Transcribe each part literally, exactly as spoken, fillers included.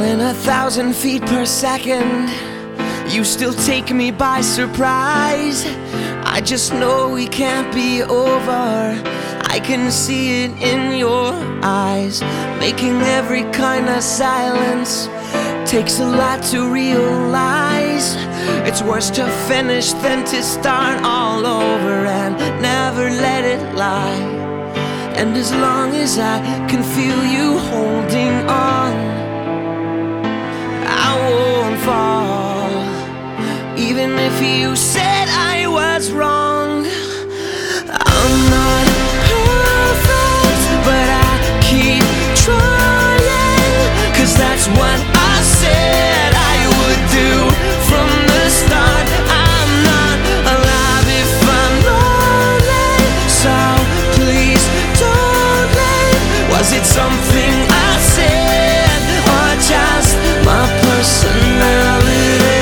Falling a thousand feet per second, you still take me by surprise. I just know we can't be over. I can see it in your eyes. Making every kind of silence takes a lot to realize. It's worse to finish than to start all over and never let it lie. And as long as I can feel you holding on, I won't fall. Even if you said I was wrong, I'm not perfect, but I keep trying. Cause that's what I said I would do from the start. I'm not alive if I'm lonely, so please don't leave. Was it something I said, or just my personality?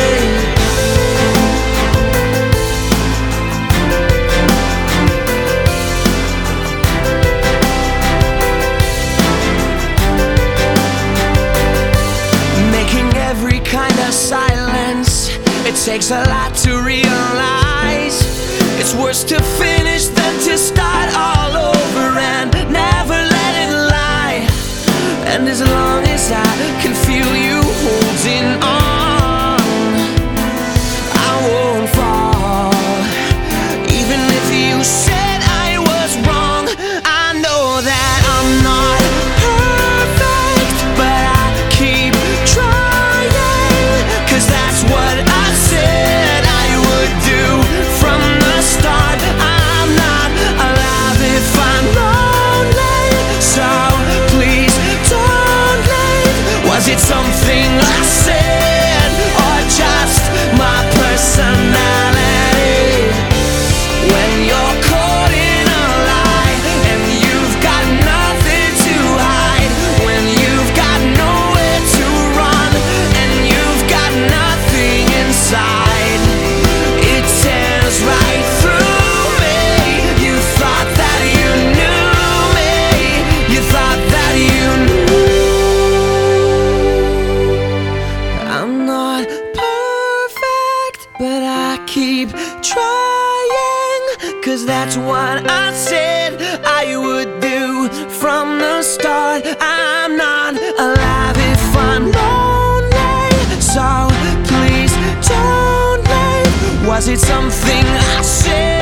Silence, it takes a lot to realize. It's worse to finish than to start all over and never let it lie. And as long as I can feel you holding on, I won't fall. Even if you said I was wrong, I know that I'm not perfect, but I keep trying. Cause that's what I said I would do from the start. I'm not alive if I'm lonely, so please don't leave. Was it something I said, or just my personality? When you're caught in a lie and you've got nothing to hide, when you've got nowhere to run and you've got nothing inside, it tears right through me. You thought that you knew me, you thought that you knew. I'm not perfect, but I keep trying. Cause that's what I said I would do from the start. I'm not alive if I'm lonely, so please don't leave. Was it something I said?